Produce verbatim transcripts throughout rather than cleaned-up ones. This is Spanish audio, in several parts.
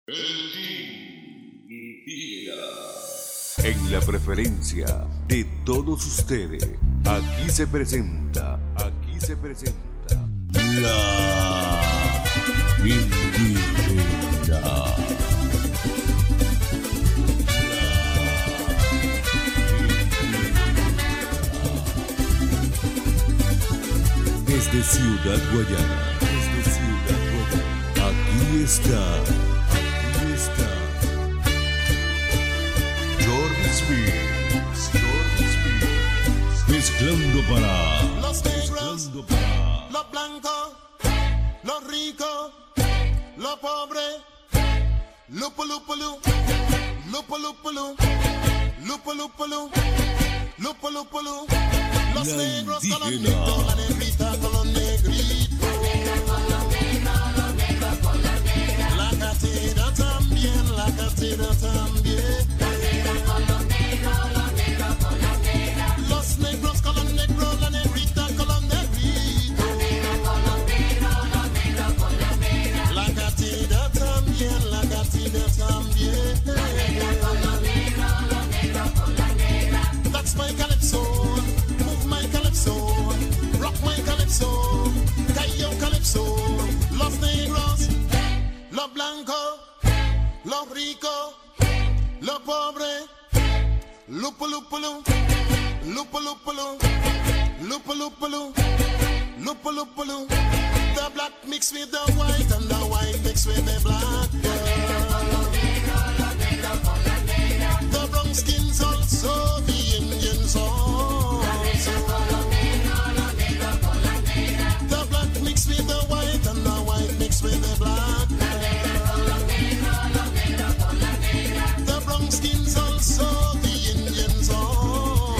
En la preferencia de todos ustedes, aquí se presenta, aquí se presenta la Indígena. Desde Ciudad Guayana, desde Ciudad Guayana, aquí está, aquí está. Mezclando para los negros, mezclando para los blancos, los ricos, los pobres. Lupo lupo lu, lupo lupo lu, lupo lupo lu, lupo lupo lu. Los La negros con los indígena. negros, la negrita con los negritos. La catira también, la catira también. Los negros con los negros, la negrita con los negritos. La catira también, la catira también. That's my calypso, move my calypso, rock my calypso, cayo calypso. Los negros, los blancos, los ricos, los pobres. Lupo lupo lu, lupo lupo lu, lupo lupo lu, lupo lupo lu. The black mix with the white and the white mix with the black. The brown skins also, the Indians also. The black mix with the white and the white mix with the black. The brown skins also, the Indians also.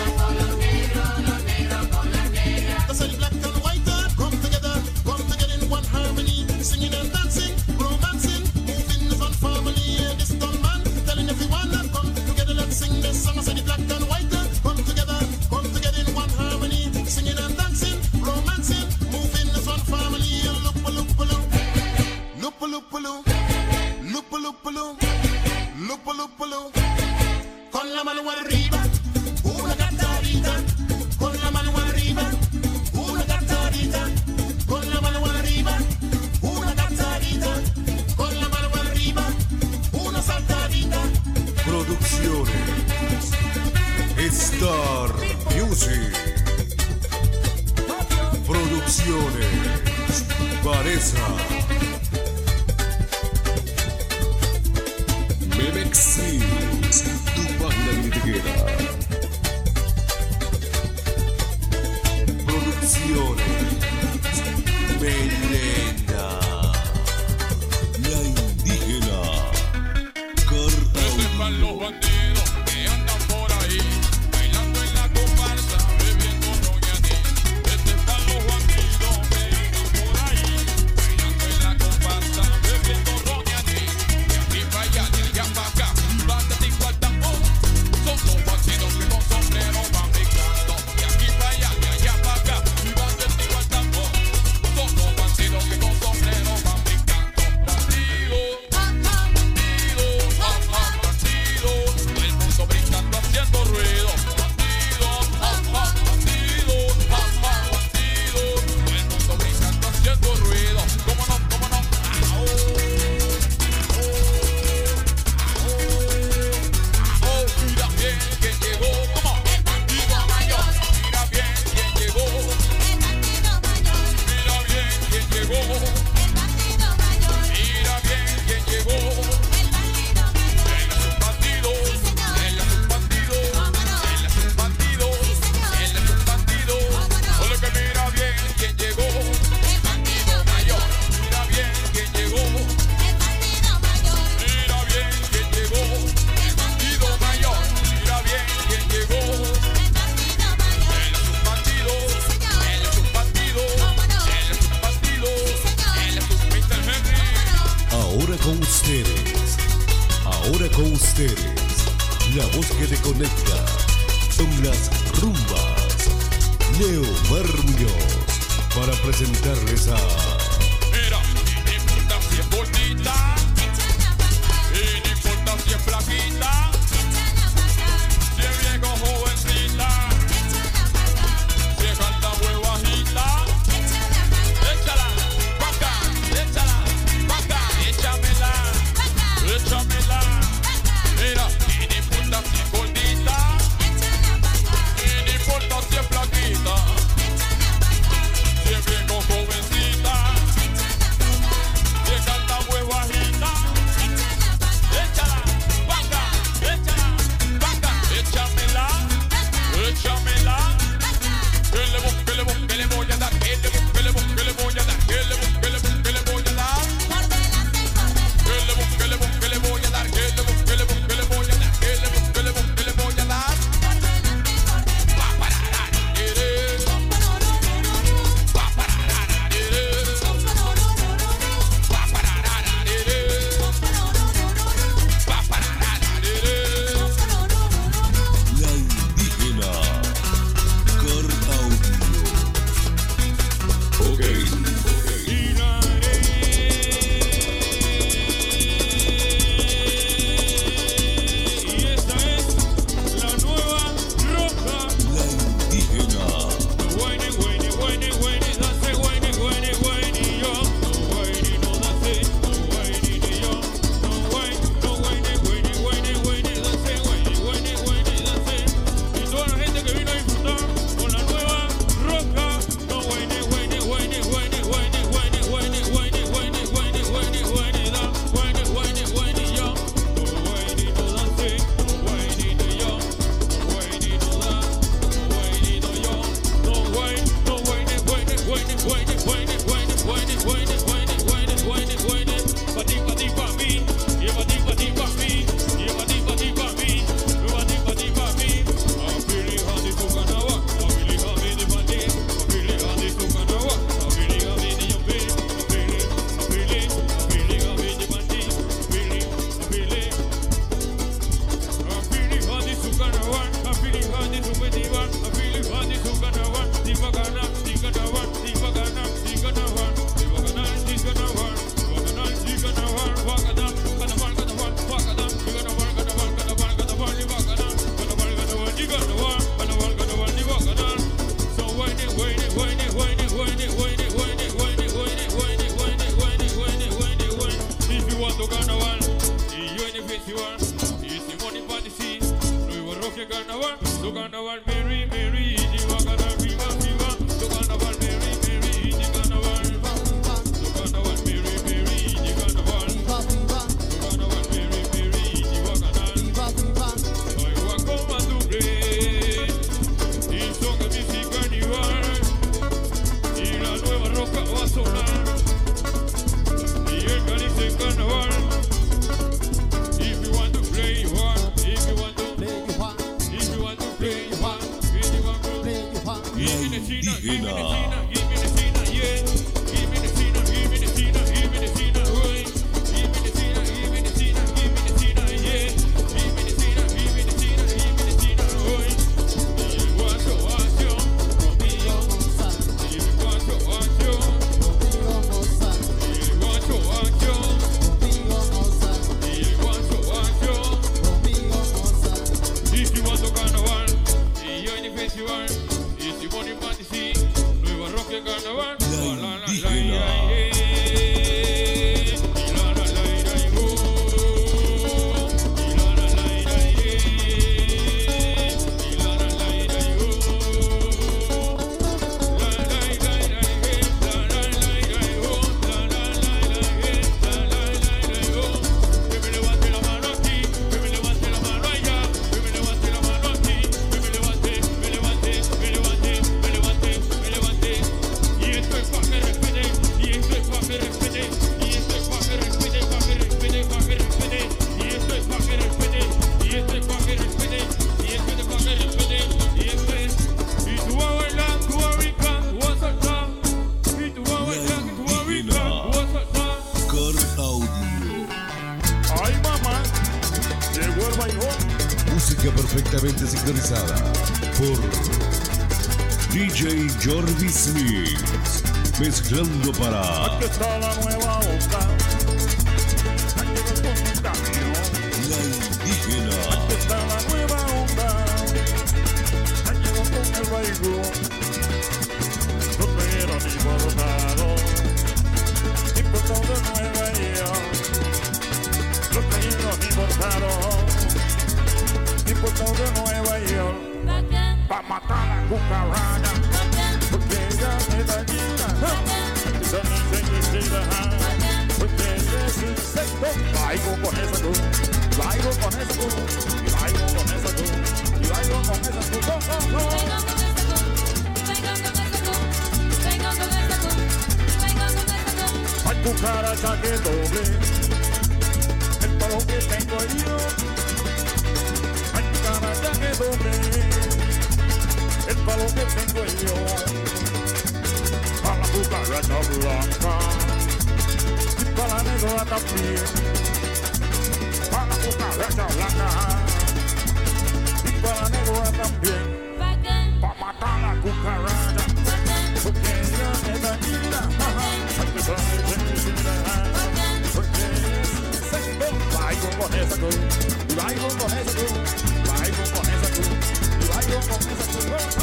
That's how the black and white are come together, come together in one harmony, singing and dancing, romancing, moving as one family. And this dumb man telling everyone that come together, let's sing this song. I say the black and white are come together, come together in one harmony, singing and dancing, romancing, moving as one family. Lupa lupa lu, lupa lupa lu, lupa lupa lu, lupa lupa lu. Con la mano arriba, una cantarita, con la mano arriba, una cantarita, con la mano arriba, una cantarita, con la mano arriba, una saltadita. Producciones Star Music. Producciones Varesa. Memexis, tu página critiquera. Producciones Melena. La Indígena. Sepan los bandidos que andan por ahí, bailando en la comparsa, bebiendo roñaní. Que sepan los bandidos que andan por ahí, bailando en la comparsa, bebiendo roñaní. De aquí para allá, de allá para acá, van de tico al tambor. Son los bandidos que con sombrero van picando. De aquí para allá, de allá para acá, van de tico al tambor. Son los bandidos que con sombrero van picando. Bandidos, bandidos, ah, ah, bandidos. Todo el mundo brincando haciendo ruido. Bandidos, ah, ah, bandidos, ah, ah, bandidos. Todo el mundo brincando haciendo ruido. ¿Cómo no? ¿Cómo no? Au, au, au. Mira bien quién llegó. ¿Cómo? El bandido mayor. Mira bien quién llegó. El bandido mayor. Mira bien quién llegó. El bandido mayor. Mira bien quién llegó. El bandido mayor. Él es un bandido. Él es un bandido. Él es un bandido. Él es un bandido. Solo que mira bien quién llegó. El bandido mayor. Mira bien quién llegó. El bandido mayor. Mira bien quién llegó. El bandido mayor. Mira bien quién llegó. El bandido mayor. Él es un bandido. Él es un bandido. Él es un bandido. Él es un mister Henry. Ahora con ustedes, ahora con ustedes, la voz que te conecta son las rumbas. Neomar Muñoz para presentarles a Mira, mi puta si es bonita. Tu carnaval, Mary, Mary, Jihuacana, viva, viva. Tu carnaval, Mary, Mary, Jihuacana. Tu carnaval, Mary, Mary, Jihuacana. Tu carnaval, Mary, Mary, Jihuacana. Ay, guacoma tu play. Y son de mi carnival. Y la nueva roca va a sonar. Y el cáliz en carnaval. If you want to play, you want. If you want to Play you want, If you want to play, you want. If you want to play you want. give me the Cina, give me the Cina, give me the Cina, yeah. Give me the Cina, give me the Cina, give me the Cina, oi. Give me the Cina, give me the Cina, give me the Cina, yeah. Give me the Cina, give me the Cina, give me the Cina, oi. Y el guacho, guacho, conmigo. Y el guacho, guacho, y el guacho, guacho, y el guacho, guacho. If you want to carnaval, y yo en el festival, y si voy en Fantasy, Nueva Roca carnaval, la la la la la, yeah. Y la la la la, oh. Y la la la la, yeah. Y la la la la, oh. La la la la, yeah. La la la la, oh. La la la la, yeah. La la la la, oh. Que me levante la mano aquí, que me levante la mano allá, que me levante la mano aquí, que me levante, me levante, me levante, me levante, me levante. Y esto es pa' que respete, y esto es pa' que respete, y esto es pa' que respete, pa' que respete, pa' que respete. Y esto es pa' que respete, y esto es pa' que respete, y esto es pa' que respete, y esto es. Y tú vas a bailar, tú vas a brincar, tú vas a saltar. Y tú vas a bailar, y tú vas a brincar, tú vas a saltar. Car Audio. Ay, mamá, llegó el bailón. Música perfectamente sincronizada por D J Jorvis Mix. Mezclando para Aquí está la nueva onda. Aquí llegó con un camión. La Indígena. Aquí está la nueva onda. Aquí llegó con el bailón. No quiero ni bordado. Importado de Nueva York. No quiero ni bordado. Importado de Nueva York. Pa' matar la cucaracha. Porque ella es dañina. Esa no se quisiera. Porque ella es insecto. Baigo con esa cruz. Baigo con esa cruz. Y baigo con esa cruz. Y baigo con esa cruz. Oh, oh, oh. Hay cucaracha que doble. El palo que tengo yo. Hay cucaracha que doble. El palo que tengo yo. Para la cucaracha blanca y para la negra también. Para la cucaracha blanca y para la negra también. Para matar la cucaracha, porque ella es dañina. Hay que saber que es dañina, porque es insecto. Baigo con esa cruz, y baigo con esa cruz, baigo con esa cruz, y baigo con esa cruz. Oh, oh.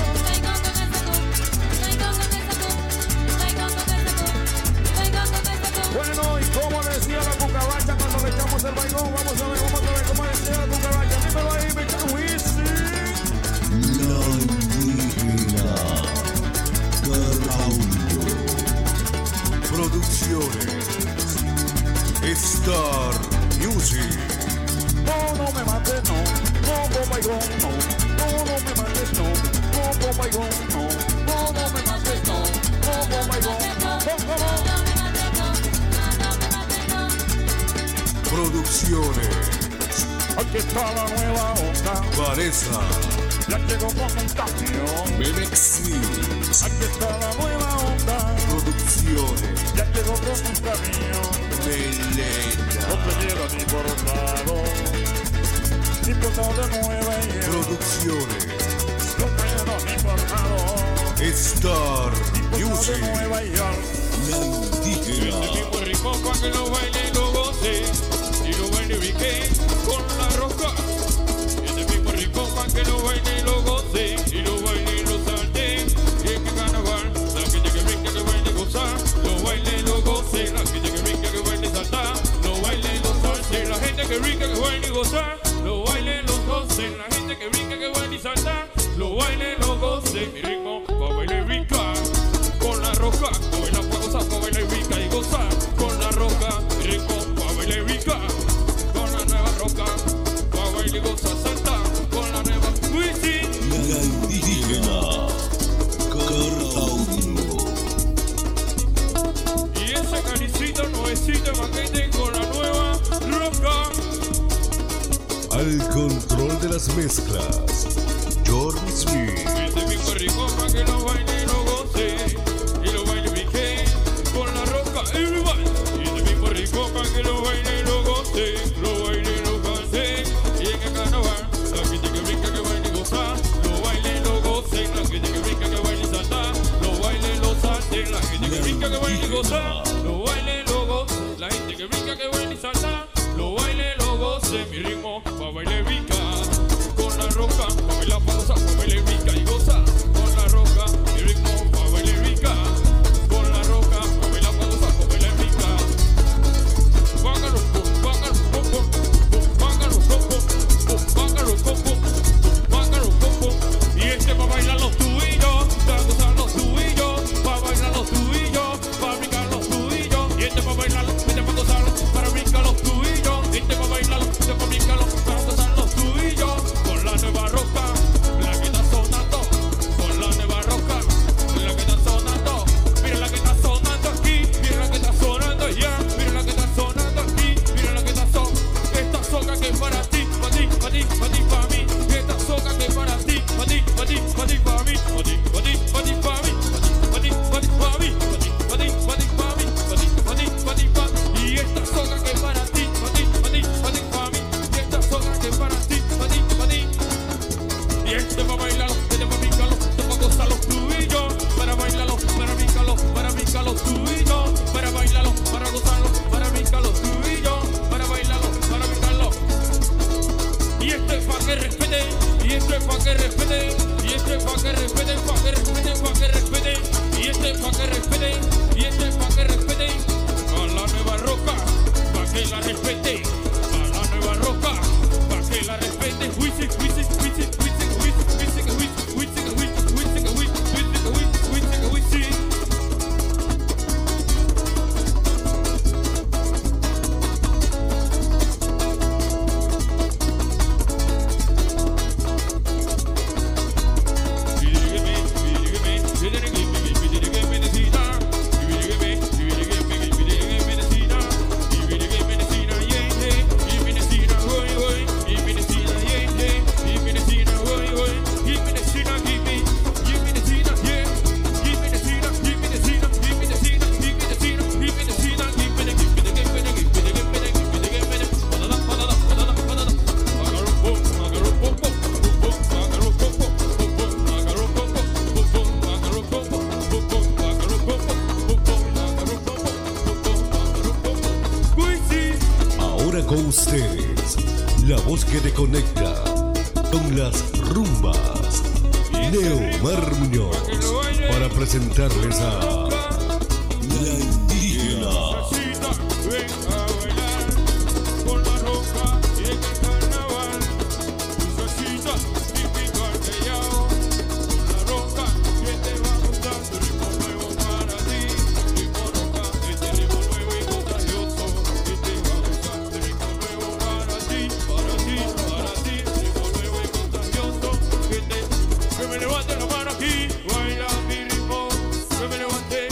Bueno, y como decía la cucaracha cuando le echamos el bailón, vamos a ver, vamos a ver cómo decía la cucaracha. Dímelo ahí, mi Wisin. La Indígena. Car Audio. Producciones Star Music. No, no me mates, no, no, no, bailón, no, no, no me mates, no, no, no, bailón, no, no, no me mates, no, no, no, bailón, no, no, no. Producciones Aquí está la nueva onda, Vanessa. ya llegó con un camión. Memex Mix. Aquí está la nueva onda, Producciones ya llegó con un camión. No Melena. te quiero ni por lado, ni por lado de Nueva York. Producciones No te quiero ni por lado, Star ni por lado de Music. Nueva York. La Indígena. Este tipo rico pa' que lo baile y lo goce, y lo baile y brinque con la roca. Este tipo rico pa' que lo baile y lo goce, y lo baile y lo salte. Y es que carnaval, la gente que brinca, que baile y gozar, lo baile y lo goce. La gente que brinca, que baile y saltar, lo baile y lo salte. La gente que brinca, que baile y gozar, lo baile y lo goce. La gente que brinca, que baile y saltar. este paquete con la nueva roca. Al control de las mezclas, Jordi Smith. Este mismo rico para que lo baile y lo goce. Y lo baile pique con la roca. Everybody. Este mismo rico para que lo baile y lo goce. Lo baile y lo goce. Y en el carnaval, la gente que brinca, que baile y goza. Lo baile y lo goce. La gente que brinca, que baile y salta. Lo baile y lo salte. La gente que brinca, que baile y goza. Lo baile y lo goce. La gente que brinca, que baile y salta. Lo baile y lo goce. Mi ritmo pa' baile pica. Con la roca, pa' bailar, pa' gozar, pa' bailar pica y goza. Con la roca, mi ritmo pa' bailar pica. Con la roca, pa' bailar, pa' gozar, pa' bailar pica. Págalo, págalo, coco, págalo, coco, págalo, coco, págalo, coco. Y este pa' bailar los tubillos, pa' gozar los tubillos, pa' bailar los tubillos, pa' brincar los tubillos. Y este pa' bailar, este pa' gozar, para brincar los tubillos. Este pa' bailar, este pa' brincar, para gozar los tubillos. Con la nueva roca, la que está sonando. Con la nueva roca, la que está sonando. Mira la que está sonando aquí, mira la que está sonando allá. Mira la que está sonando aquí, mira la que está sonando. Esta soca que es para ti, para ti, para ti, para ti, para mí. Esta soca que es para ti, para ti, para ti, para ti, para mí. Para ti, para ti, para ti, para mí. Para ti, para ti, para mí. Para ti, para ti, para ti, para mí. Para ti, para ti, para ti, para mí. Y esta soca que es para ti, para ti, para ti, para ti, para mí. Y esta soca que es para ti, para ti, para ti. Y este pa' bailarlo, este pa' brincarlo, este pa' gozar los tubillos. Para bailarlo, para brincarlo, para brincar los tubillos. Para bailarlo, para gozarlo, para brincar los tubillos. Para bailarlo, para brincarlo. Y este pa' que respete, y este pa' que respete, y este pa' que respete, pa' que respete, pa' que respete. Y este pa' que respete, y este pa' que respete. A la nueva roca, pa' que la respete. A la nueva roca, pa' que la respete. Wisi, wisi, wisi, wisi, wisi, wisi, wisi, wisi, wisi, wisi, wisi, wisi, wisi. Ahora con ustedes, la voz que te conecta con las rumbas. Neomar Muñoz, para presentarles a La Indígena. Ven a bailar con la roca y en el carnaval. Muchachita, típico artellado. Con la roca que te va a gustar. Tu ritmo nuevo para ti. Ritmo roca, este ritmo nuevo y contagioso. Que te va a gustar. Tu ritmo nuevo para ti, para ti, para ti. Ritmo nuevo y contagioso. Que te, que me levante la mano aquí. Baila mi ritmo. Que me levante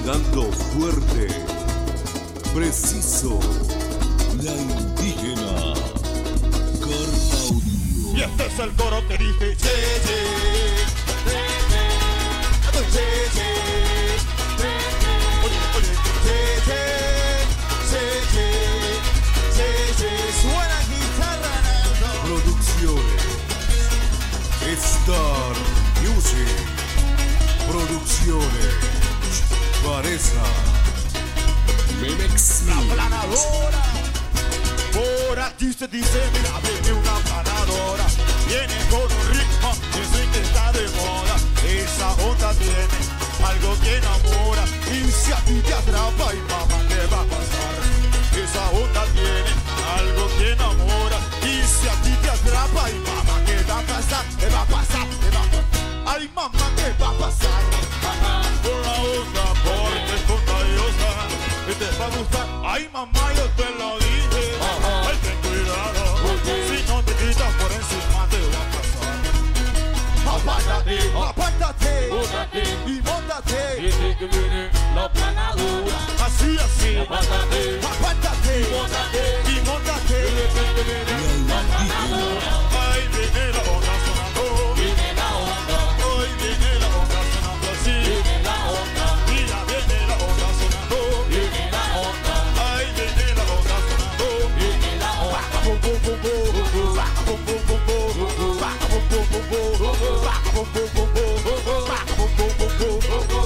pegando fuerte, preciso, la indígena Carta Audio. Y este es el coro que dice che, che, che, che, che, che, oye, oye, che, che, che, che, che, che, suena guitarra Nando. Producciones Star Music. Producciones Varesa. Memex La Mix. planadora. Por aquí se dice, mira, viene una planadora. Viene con un ritmo que sí que está de moda. Esa onda tiene algo que enamora. Y si a ti te atrapa, y mamá, ¿qué va a pasar? Esa onda tiene algo que enamora. Y si a ti te atrapa, y mamá, ¿qué va a pasar? ¿Qué va a pasar? ¿Qué va a pasar? Ay, mamá, ¿qué va a pasar? Por la onda, porque es contagiosa. Y te va a gustar. Ay, mamá, yo te lo dije. Ay, ten cuidado. Si no te quitas por encima, te va a pasar. Apártate, apártate, y móntate. Dice que viene la planadura. Así, así. Apártate, Apártate, móntate. y móntate. Dice que viene la planadura. Ay, viene la onda sonando. Viene la onda, Hoy viene la onda sonando así. viene la onda, Mira, viene la onda sonando. viene la onda, Ay, viene la onda sonando. viene la onda. Bum, bum, bum, bum. Bum, bum, bum, bum. Bum, bum, bum, bum. Bum, bum, bum, bum. Bum, bum, bum, bum. Bum, bum, bum, bum. Bum, bum, bum, bum.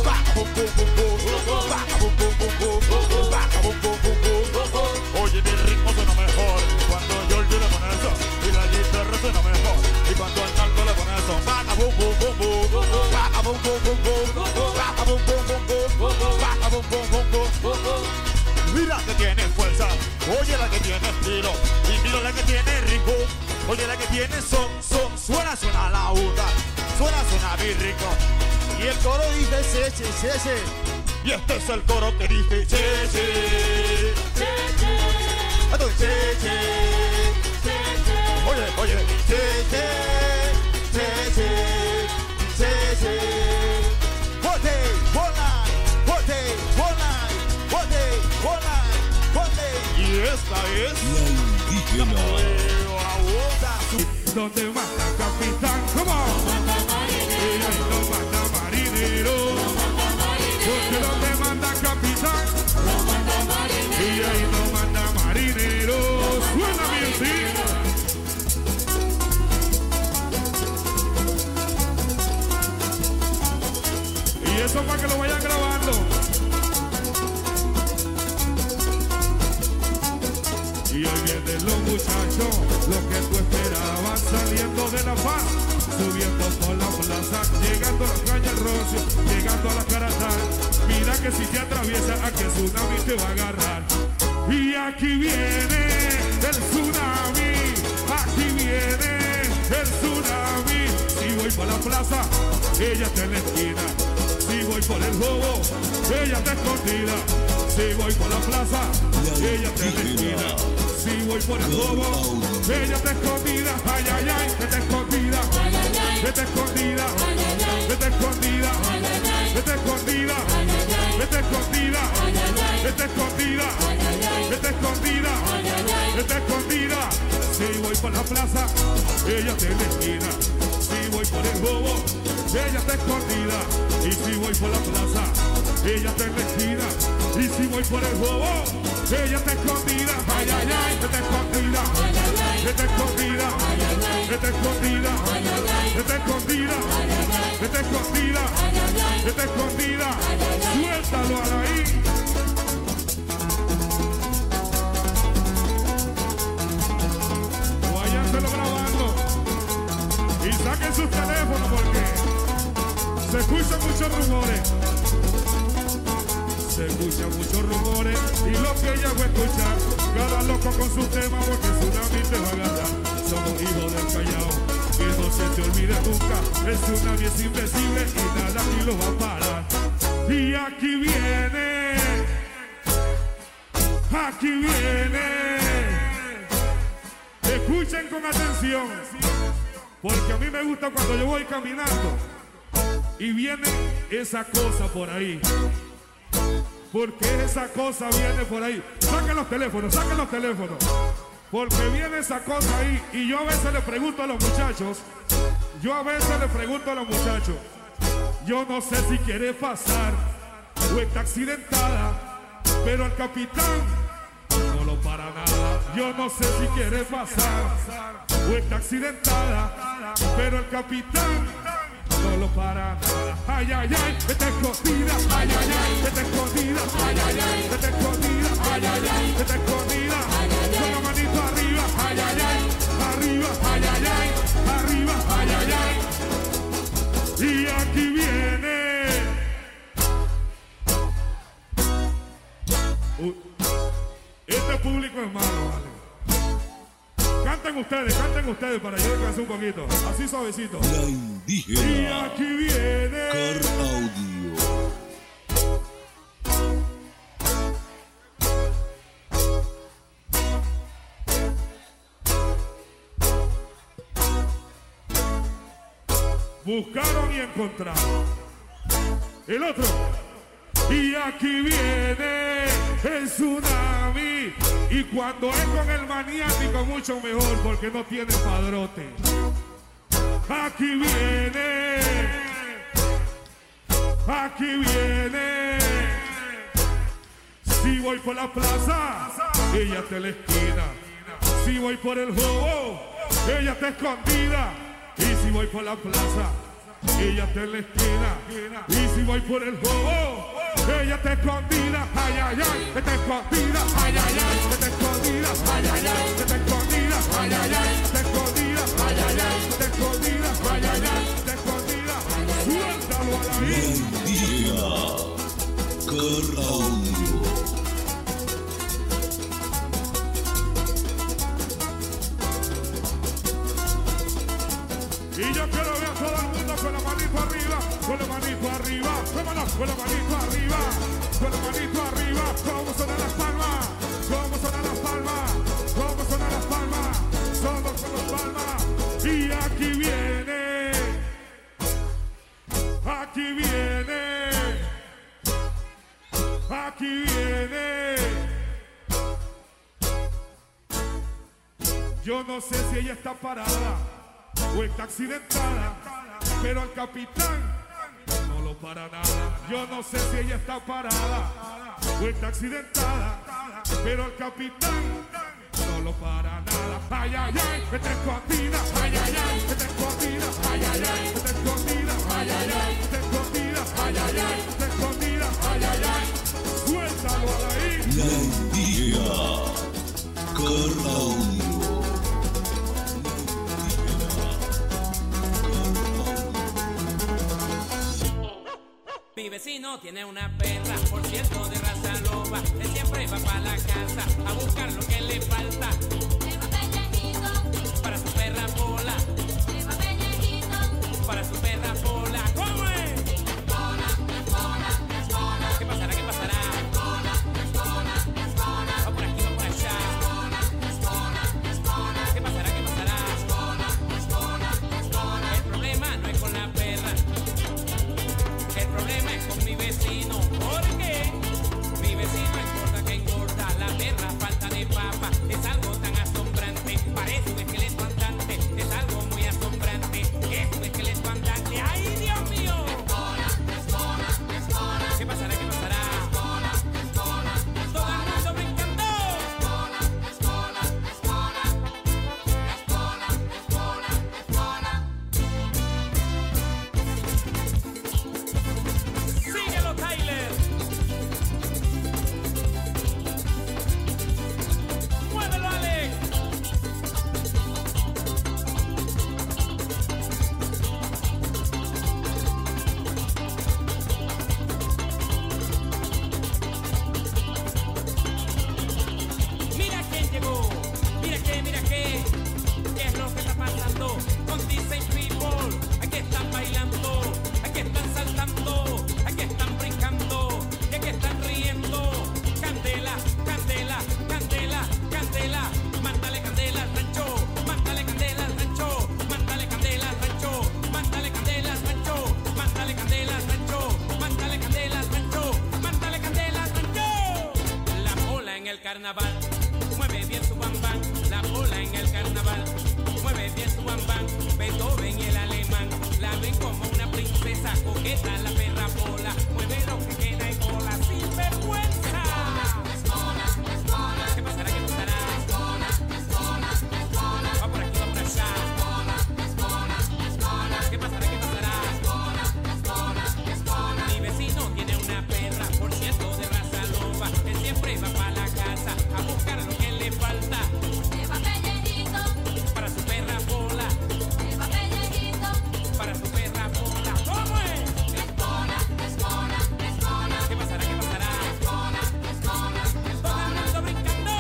Bum, bum, bum, bum. Oye, mi ritmo suena mejor cuando Giorgio le pone eso y la guitarra suena mejor y cuando Arnaldo le pone eso. Baja, bum, bum, bum, bum. Baja, bum, bum, bum, bum. Baja, bum, bum, bum, bum. Baja, bum, bum, bum, bum. Mira que tiene fuerza, oye la que tiene estilo y mira la que tiene ritmo, oye la que tiene son, son, suena, suena la onda, suena, suena bien rico. Y el coro dice che, che, che, che. Y este es el coro que dice che, che, che, che, entonces che, che, che, che. Oye, oye, che, che, che, che, che, che. Bote, bola, bote, bola, bote, bola, bote. Y esta es La indígena. la onda. Donde manda capitán, ¿cómo? Y ahí no manda marinero. Porque donde manda capitán, y ahí no manda marinero. Suena bien, sí. Y eso para que lo vayan grabando. Y hoy vienen los muchachos, lo que tú esperabas, saliendo de la paz, subiendo por la plaza, llegando a los cañas rocios, llegando a la caratán. Mira que si te atraviesa, aquí el tsunami te va a agarrar. Y aquí viene el tsunami, aquí viene el tsunami. Si voy por la plaza, ella está en la esquina. Si voy por el bobo, ella está escondida. Si voy por la plaza, ella está en la esquina. Si voy por el bobo, ella está escondida. Ay, ay, ay, está escondida. Está escondida. Está escondida. Está escondida. Está escondida. Está escondida. Está escondida. Está escondida. Si voy por la plaza, ella está en la esquina. Si voy por el bobo, ella está escondida. Y si voy por la plaza, ella está en la esquina. Y si voy por el bobo, ella está escondida. Ay, ay, ay, está escondida. Está escondida. Está escondida. Está escondida. Está escondida. Está escondida. Suéltalo ahí. Váyanselo grabando. Y saquen sus teléfonos porque se escuchan muchos rumores. Se escuchan muchos rumores y lo que ella va a escuchar, cada loco con su tema porque tsunami te va a agarrar. Somos hijos del Callao, que no se te olvide nunca. El tsunami es invencible y nada aquí lo va a parar. Y aquí viene, aquí viene. Escuchen con atención, porque a mí me gusta cuando yo voy caminando y viene esa cosa por ahí. Porque esa cosa viene por ahí. Saquen los teléfonos, saquen los teléfonos. Porque viene esa cosa ahí. Y yo a veces le pregunto a los muchachos. Yo a veces le pregunto a los muchachos. Yo no sé si quiere pasar o está accidentada. Pero el capitán no lo para nada. Yo no sé si quiere pasar o está accidentada. Pero el capitán no lo para nada. Ay, ay, ay, está escondida. Ay, ay, ay, está escondida. Ay, ay, ay, está escondida. Ay, ay, ay, está escondida. Con la manito arriba. Ay, ay, ay, arriba. Ay, ay, ay, arriba. Ay, ay, ay. Y aquí viene. Uh, este público es malo, vale. Canten ustedes, canten ustedes para yo descansar un poquito. Así suavecito. La Y indígena aquí viene. Car Audio. Buscaron y encontraron. El otro. Y aquí viene el tsunami. Y cuando es con el maniático, mucho mejor, porque no tiene padrote. Aquí viene. Aquí viene. Si voy por la plaza, ella está en la esquina. Si voy por el juego, ella está escondida. Y si voy por la plaza, ella está en la esquina. Y si voy por el juego, ella está escondida. Ay, ay, ay, está escondida. Ay, ay, ay, está escondida. Ay, ay, ay, está escondida. Ay, ay, ay, está escondida. Ay, ay, ay, está escondida. Ay, ay, ay, está escondida. Suéltalo a la La vida. indígena Car Audio. Y yo quiero ver a todo el mundo con la manito arriba, con la manito arriba, vámonos, con la manito arriba, con la manito arriba. ¿Cómo suenan las palmas? ¿Cómo suenan las palmas? ¿Cómo suenan las palmas? Somos con las palmas. Y aquí viene, aquí viene, aquí viene. Yo no sé si ella está parada o está accidentada, pero el capitán no lo para nada. Yo no sé si ella está parada o está accidentada, pero el capitán no lo para nada. Ay, ay, ay, está escondida. Ay, ay, ay, está escondida. Ay, ay, ay, está escondida. Ay, ay, ay, está escondida. Ay, ay, ay, está escondida. Ay, ay, ay, suéltalo a la isla. La indígena Car Audio. Mi vecino tiene una perra, por cierto de raza loba. Él siempre va para la casa a buscar lo que le falta para su perra Pola, para su perra Pola. ¿Cómo es? ¿Qué pasará? ¿Qué pasará? Va por aquí, va por allá. ¿Qué pasará? ¿Qué pasará? El problema no es con la perra. El problema es con mi vecino, porque mi vecino engorda que engorda, la perra falta de papa. carnaval, mueve bien su bam bam, la bola en el carnaval, mueve bien su bam bam, Beethoven y el alemán, la ven como una princesa, coqueta la perra bola, mueve lo que queda y cola sin vergüenza. ¿Qué pasará? ¿Qué pasará? Va por aquí, va por allá. ¿Qué pasará? ¿Qué pasará? Mi vecino tiene una perra, por cierto, de raza loba, que siempre va para la casa a buscar lo que le falta para su perra bola, para su perra bola. ¿Cómo es? ¿Qué pasará? ¿Qué pasará? Todo el mundo brincando.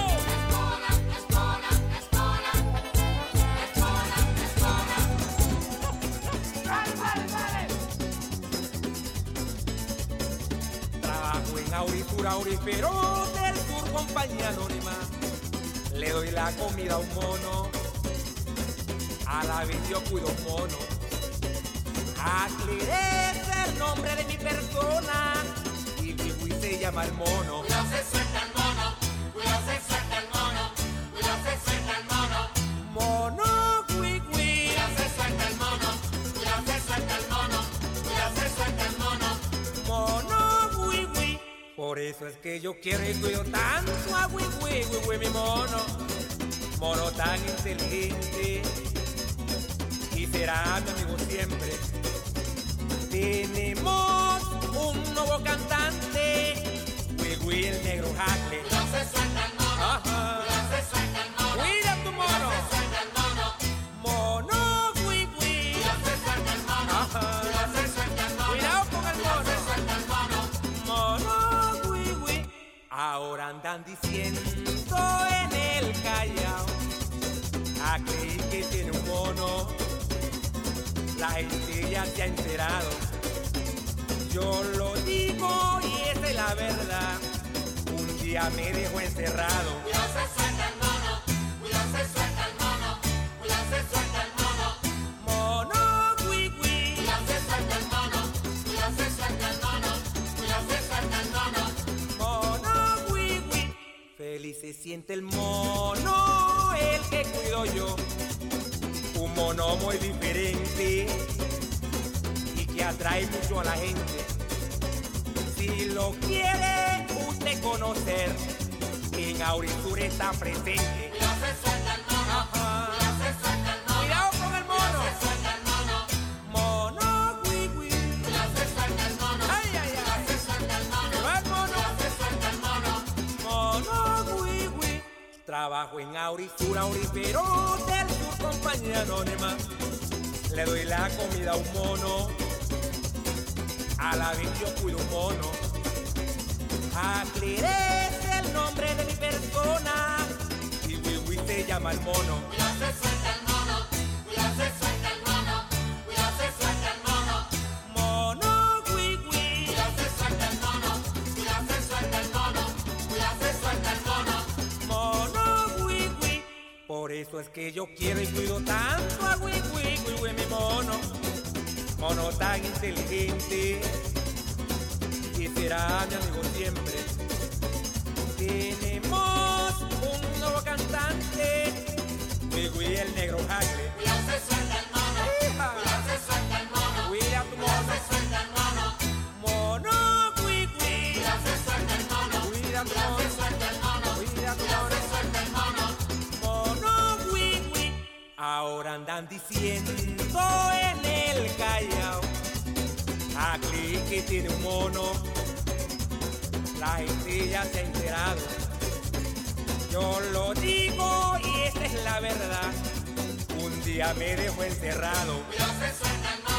Trabajo en Aurisura, Aurifero del Sur, compañía anónima. Le doy la comida a un mono, a la vez yo cuido un mono. Aclaré el nombre de mi persona y Wiwi se llama el mono. Cuidado se suelta el mono, cuidado se suelta el mono, cuidado se suelta el mono, Mono Wiwi, cuidado se suelta el mono, cuidado se suelta el mono, cuidado se suelta el mono. mono Wiwi. Por eso es que yo quiero y cuido tanto a Wiwi, Wiwi mi mono. Mono tan inteligente y será mi amigo siempre. Tenemos un nuevo cantante, Wiwi el negro Hackle. Cuidado se suelta el mono, Ajá. cuidado se suelta el mono, Cuida tu mono, se suelta el mono, mono Wiwi. cuidado se suelta el mono, Ajá. cuidado se suelta el mono, Cuidado con el cuidado se mono, suelta el mono. mono Wiwi. Ahora andan diciendo en el Callao, a creí que tiene un mono, la gente ya se ha enterado. Yo lo digo y esa es la verdad, un día me dejó encerrado. Cuidado se suelta el mono, cuidado se suelta el mono, cuidado se suelta el mono, Mono Wiwi, cuidado se suelta el mono, cuidado se suelta el mono, cuidado se suelta el mono. mono Wiwi. Feliz se siente el mono, el que cuido yo, un mono muy diferente y que atrae mucho a la gente. Si lo quiere usted conocer, en Aurisur está presente. Cuidado se suelta el mono, Ajá. cuidado se suelta el mono, Cuidado con el mono, se suelta el mono, mono Wiwi. cuidado se suelta el mono, Ay, ay, cuidado ay. se suelta el mono, Se va el mono, cuidado se suelta el mono. mono Wiwi. Trabajo en Aurisur, Aurifero del Sur, compañía anónima. Le doy la comida a un mono, a la vez yo cuido un mono. Aclaré el nombre de mi persona y Wiwi se llama el mono. Cuidado se suelta el mono, cuidado se suelta el mono, cuidado se suelta el mono, Mono Wiwi, cuidado se suelta el mono, cuidado se suelta el mono, cuidado se suelta el mono. mono Wiwi. Por eso es que yo quiero y cuido tanto a Wiwi, Wiwi mi mono. Mono tan inteligente y será mi amigo siempre. Tenemos un nuevo cantante, Wiwi el negro Hackle. Cuidado se suelta el mono, Hija. cuidado se suelta el mono, Cuida tu cuidado mono, se suelta el mono, mono Wiwi. cuidado se suelta el mono, Cuida tu cuidado se mono, suelta el mono, cuida tu cuidado mono, se suelta el mono. mono Wiwi. Ahora andan diciendo en el Callao, aquí que tiene un mono, la gente ya se ha enterado. Yo lo digo y esta es la verdad, un día me dejó encerrado. Cuidado se suelta el mono.